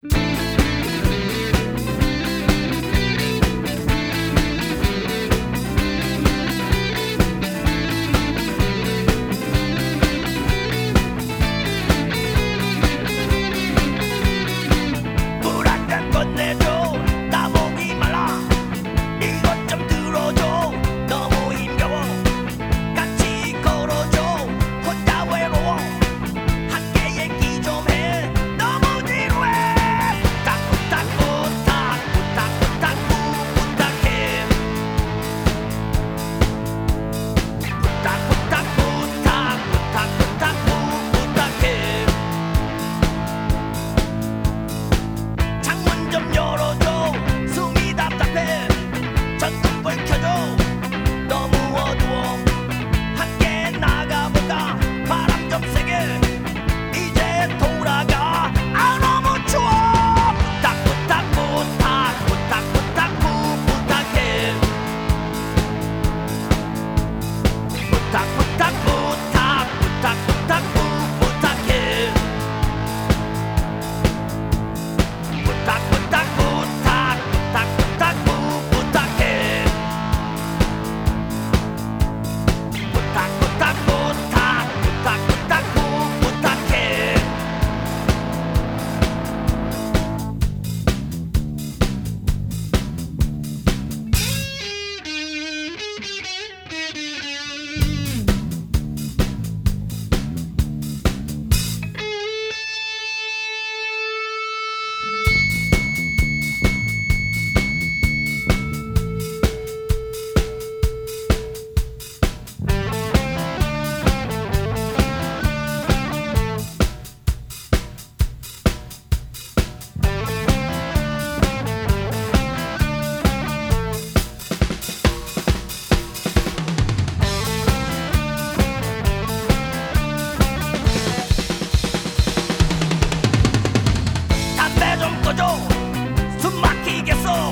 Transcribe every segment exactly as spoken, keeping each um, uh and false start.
숨 막히겠어.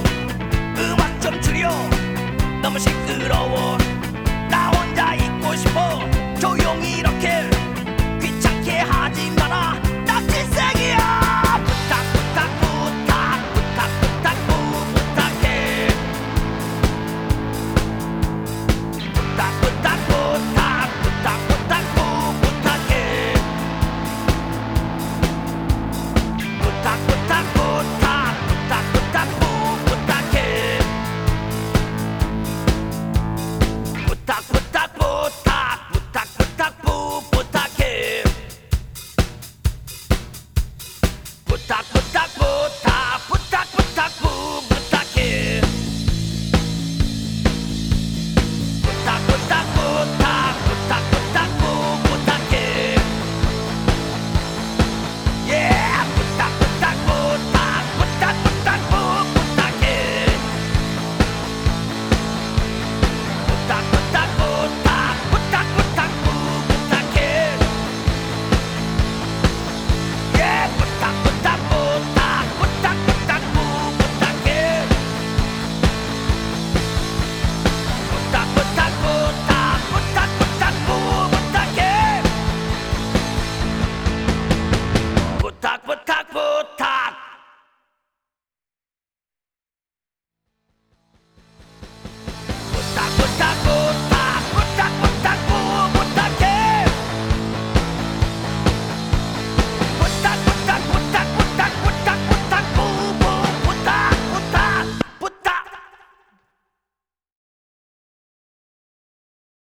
음악 좀 줄여. 너무 시끄러워. 나 혼자 있고 싶어. 조용히 이렇게 귀찮게 하지 마라. 나 질색이야. 부탁 부탁 부탁 부탁 부탁 부 부탁해. 부탁 부탁 부탁 부탁 부탁 부 부탁해. 부탁 부탁 부탁 부탁 부탁 부 부탁해. 부탁 부탁 부탁 부탁 부탁 부 부탁해. 부탁 부탁 부